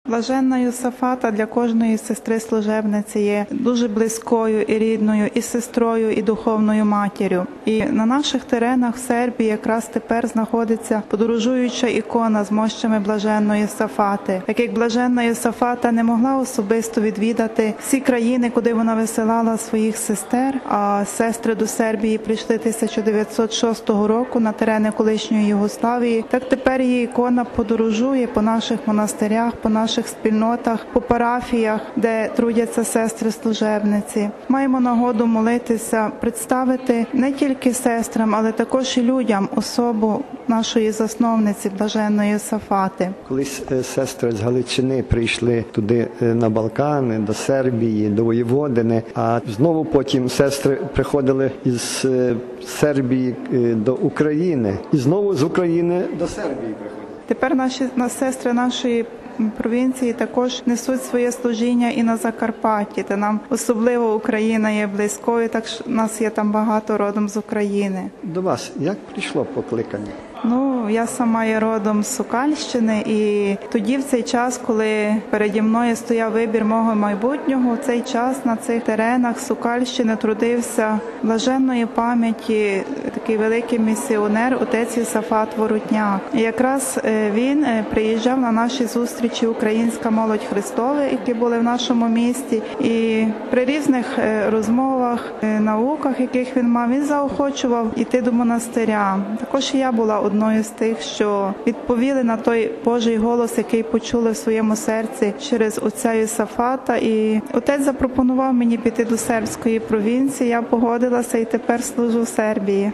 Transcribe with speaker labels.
Speaker 1: Блаженна Йосафата для кожної сестри-служебниці є дуже близькою і рідною, і сестрою, і духовною матір'ю. І на наших теренах в Сербії якраз тепер знаходиться подорожуюча ікона з мощами Блаженної Йосафати. Так як Блаженна Йосафата не могла особисто відвідати всі країни, куди вона висилала своїх сестер, а сестри до Сербії прийшли 1906 року на терени колишньої Югославії, так тепер її ікона подорожує по наших монастирях, по наших спільнотах, по парафіях, де трудяться сестри-служебниці. Маємо нагоду молитися, представити не тільки сестрам, але також і людям особу нашої засновниці Блаженної Йосафати.
Speaker 2: Колись сестри з Галичини прийшли туди на Балкани, до Сербії, до Воєводини, а знову потім сестри приходили із Сербії до України і знову з України до Сербії приходили.
Speaker 1: Тепер наші сестри нашої провінції також несуть своє служіння і на Закарпатті, де нам особливо Україна є близькою, так що нас є там багато родом з України.
Speaker 2: До вас як прийшло покликання?
Speaker 1: Я сама є родом з Сокальщини, і тоді в цей час, коли переді мною стояв вибір мого майбутнього, в цей час на цих теренах Сокальщини трудився блаженної пам'яті такий великий місіонер, отець Йосафат Воротняк. І якраз він приїжджав на наші зустрічі «Українська молодь Христова», які були в нашому місті, і при різних розмовах, науках, яких він мав, він заохочував іти до монастиря. Також і я була одною з тих, що відповіли на той Божий голос, який почули в своєму серці через отця Йосафата. І отець запропонував мені піти до сербської провінції, я погодилася і тепер служу в Сербії.